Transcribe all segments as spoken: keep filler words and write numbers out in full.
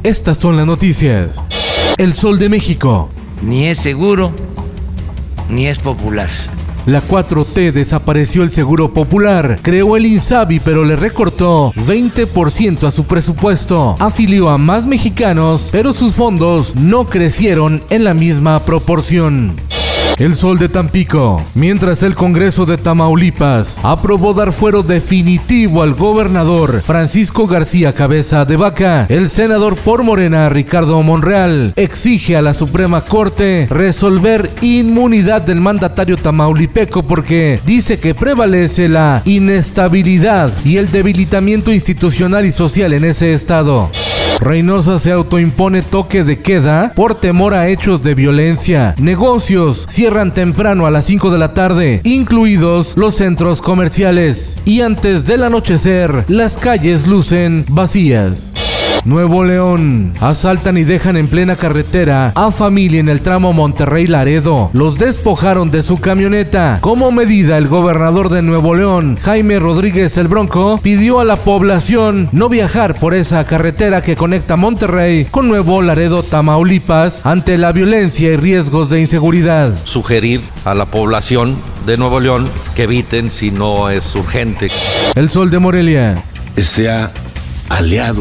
estas son las noticias. El Sol de México. Ni es seguro, ni es popular. La cuatro T desapareció el Seguro Popular, creó el INSABI pero le recortó veinte por ciento a su presupuesto, afilió a más mexicanos pero sus fondos no crecieron en la misma proporción. El Sol de Tampico. Mientras el Congreso de Tamaulipas aprobó dar fuero definitivo al gobernador Francisco García Cabeza de Vaca, el senador por Morena Ricardo Monreal exige a la Suprema Corte resolver inmunidad del mandatario tamaulipeco porque dice que prevalece la inestabilidad y el debilitamiento institucional y social en ese estado. Reynosa se autoimpone toque de queda por temor a hechos de violencia. Negocios cierran temprano a las cinco de la tarde, incluidos los centros comerciales. Y antes del anochecer, las calles lucen vacías. Nuevo León. Asaltan y dejan en plena carretera a familia en el tramo Monterrey-Laredo. Los despojaron de su camioneta. Como medida, el gobernador de Nuevo León, Jaime Rodríguez el Bronco, pidió a la población no viajar por esa carretera que conecta Monterrey con Nuevo Laredo, Tamaulipas, ante la violencia y riesgos de inseguridad. Sugerir a la población de Nuevo León que eviten si no es urgente. El Sol de Morelia. Sea aliado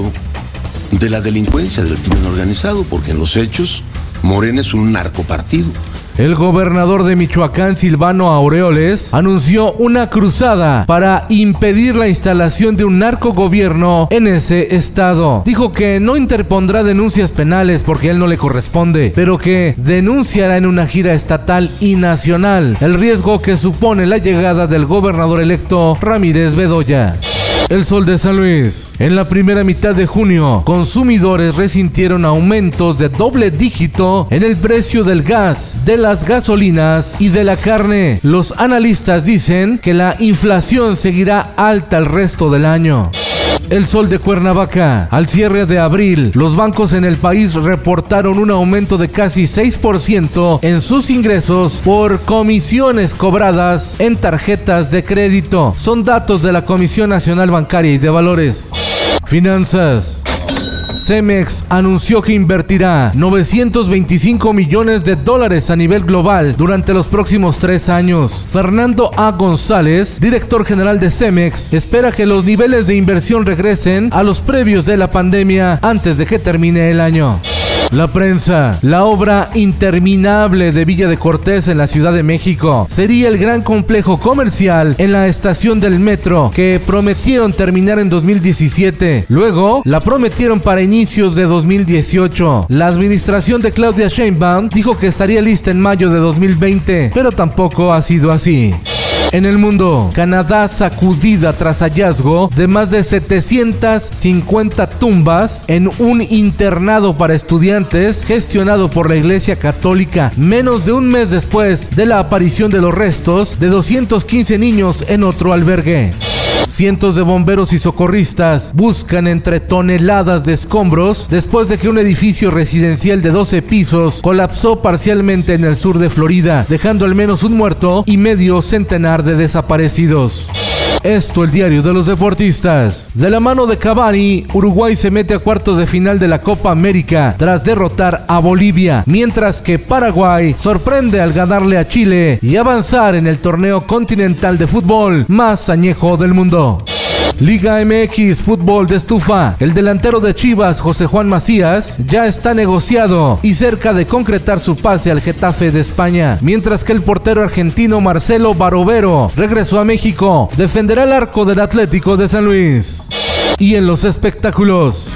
de la delincuencia, del crimen organizado, porque en los hechos Morena es un narcopartido. El gobernador de Michoacán, Silvano Aureoles, anunció una cruzada para impedir la instalación de un narcogobierno en ese estado. Dijo que no interpondrá denuncias penales porque a él no le corresponde, pero que denunciará en una gira estatal y nacional el riesgo que supone la llegada del gobernador electo Ramírez Bedoya. El Sol de San Luis. En la primera mitad de junio, consumidores resintieron aumentos de doble dígito en el precio del gas, de las gasolinas y de la carne. Los analistas dicen que la inflación seguirá alta el resto del año. El Sol de Cuernavaca. Al cierre de abril, los bancos en el país reportaron un aumento de casi seis por ciento en sus ingresos por comisiones cobradas en tarjetas de crédito. Son datos de la Comisión Nacional Bancaria y de Valores. Finanzas. Cemex anunció que invertirá novecientos veinticinco millones de dólares a nivel global durante los próximos tres años. Fernando A. González, director general de Cemex, espera que los niveles de inversión regresen a los previos de la pandemia antes de que termine el año. La prensa. La obra interminable de Villa de Cortés en la Ciudad de México sería el gran complejo comercial en la estación del metro que prometieron terminar en dos mil diecisiete. Luego la prometieron para inicios de dos mil dieciocho. La administración de Claudia Sheinbaum dijo que estaría lista en mayo de dos mil veinte, pero tampoco ha sido así. En el mundo, Canadá sacudida tras hallazgo de más de setecientas cincuenta tumbas en un internado para estudiantes gestionado por la Iglesia Católica, menos de un mes después de la aparición de los restos de doscientos quince niños en otro albergue. Cientos de bomberos y socorristas buscan entre toneladas de escombros después de que un edificio residencial de doce pisos colapsó parcialmente en el sur de Florida, dejando al menos un muerto y medio centenar de desaparecidos. Esto, el diario de los deportistas. De la mano de Cavani, Uruguay se mete a cuartos de final de la Copa América tras derrotar a Bolivia, mientras que Paraguay sorprende al ganarle a Chile y avanzar en el torneo continental de fútbol más añejo del mundo. Liga M X, fútbol de estufa. El delantero de Chivas, José Juan Macías, ya está negociado y cerca de concretar su pase al Getafe de España, mientras que el portero argentino Marcelo Barovero regresó a México, defenderá el arco del Atlético de San Luis. Y en los espectáculos,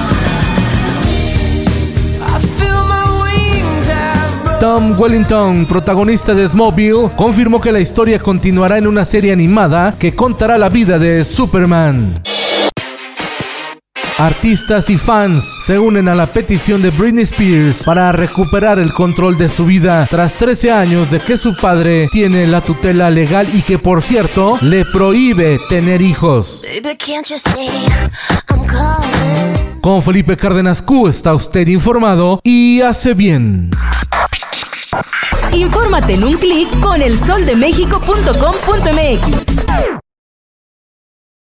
Tom Wellington, protagonista de Smallville, confirmó que la historia continuará en una serie animada que contará la vida de Superman. Artistas y fans se unen a la petición de Britney Spears para recuperar el control de su vida tras trece años de que su padre tiene la tutela legal y que, por cierto, le prohíbe tener hijos. Con Felipe Cárdenas Q está usted informado y hace bien. Infórmate en un clic con el sol de méxico punto com punto m x.